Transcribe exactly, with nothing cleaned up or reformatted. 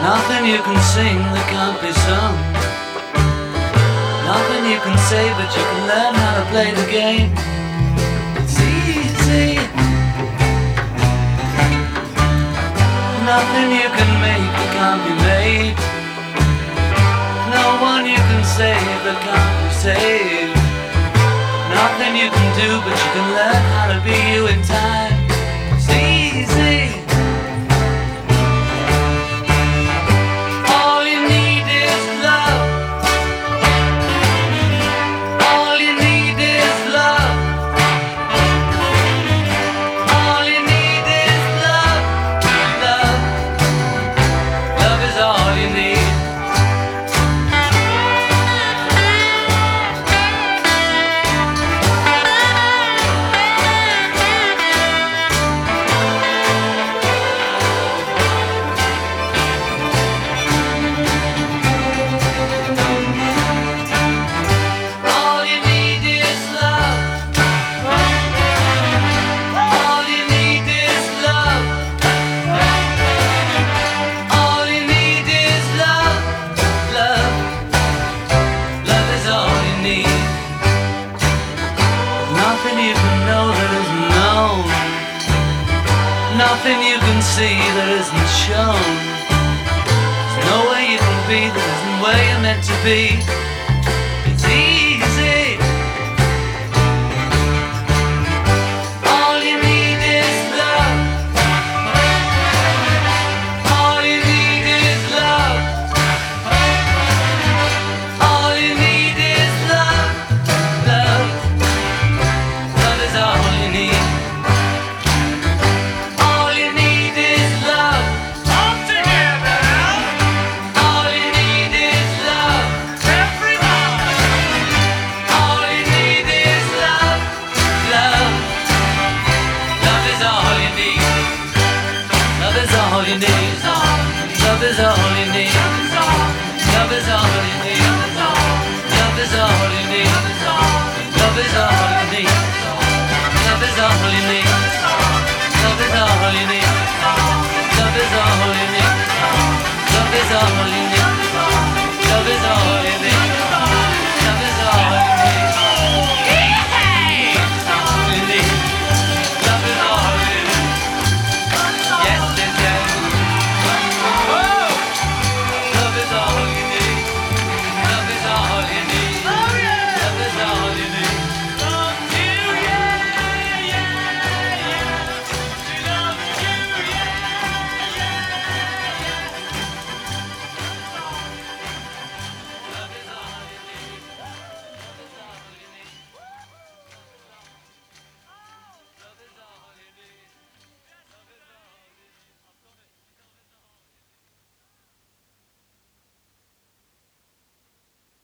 Nothing you can sing that can't be sung. Nothing you can say, but you can learn how to play the game. It's easy. Nothing you can make that can't be made. No one you can save that can't be saved. Nothing you can do, but you can learn how to be you in time. It's easy. All you need is love. All you need is love. All you need is love. Love. Love is all you need. Nothing you can know that isn't known. Nothing you can see that isn't shown. There's no way you can be that isn't where you're meant to be. It's easy. All you need is love. All you need is love. All you need is love. Love. Love is all you need. All you need is love. All together. All you need is love. Everybody. All you need is love. Love. Love is all you need. Love is all you need. Love is all you need. Love is all you need. Love is all you need. Love is all you need. Love is all you need.